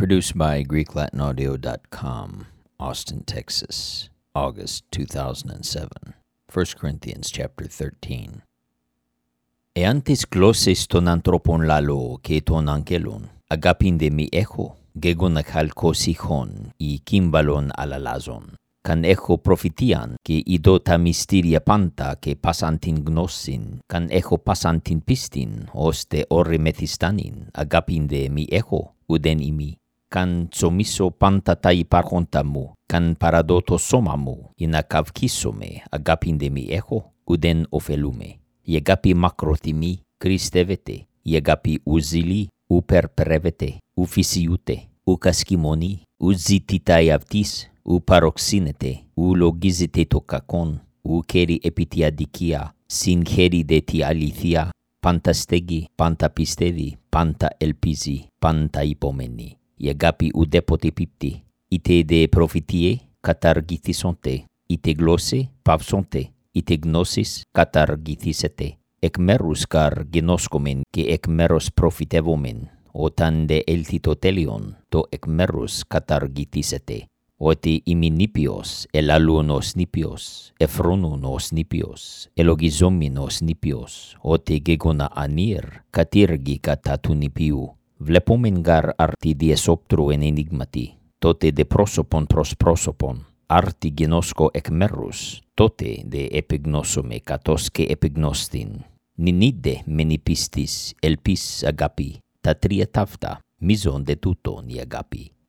Produced by GreekLatinAudio.com, Austin, Texas, August 2007. 1 Corinthians chapter 13. Εάν τις γλώσσες των ανθρώπων λαλώ και των αγγέλων, αγάπηντε μη έχω, γεγοναχαλκός ηχών ή κύμβαλον αλλαλάζων. Καν έχω προφητείαν και ειδώ τα μυστήρια πάντα και πάσαν την γνώσιν, καν έχω πάσαν την πίστην, ώστε όρε μεθυστάνην, αγάπηντε μη έχω, ουδέν ημί. Καν τσομίσω πάντα τα υπάρχοντα μου, καν παραδώ το σώμα μου, ή να καυκίσομαι, αγάπηντε μη έχω, ουδέν ωφελούμε. Η αγάπη μακροθυμεί, κρυστεύεται, η αγάπη ουζηλεί, ου περπρεύεται, ου φυσιούται, ου κασκημονεί, ου ζητητάει αυτής, ου παροξύνεται, ου λογίζεται το κακόν, ου καίρει επί τη αδικία, συγχαίρει δε τη αλήθεια, πάντα στέγει, πάντα πιστεύει, πάντα ελπίζει, πάντα υπομένει. Η αγάπη ουδέποτε πίπτει, είτε δε προφητείε καταργηθήσονται, είτε γλώσσε παύσονται, είτε γνώσεις καταργηθήσετε. Εκ μέρους καργινώσκομεν και εκ μέρους προφητεύομεν, όταν δε έλθει το τέλειον, το εκ μέρους καταργηθήσετε. Ότι ημιν νήπιος, ελαλούν ως νήπιος, εφρόνουν ως νήπιος, ελογιζόμην ως νήπιος, ότι γεγονα ανήρ, κατήργη κατά του νηπίου. Βλέπομεν γαρ αρτι διεσόπτρου εν ενίγματι, τότε δε πρόσωπον προς πρόσωπον, άρτι γενώσκω εκ μέρους, τότε δε επιγνώσομαι κατός και επιγνώστην. Νινίδε μεν πίστης, ελπίς αγάπη, τα τρία ταύτα, μίζον δε τούτον η αγάπη.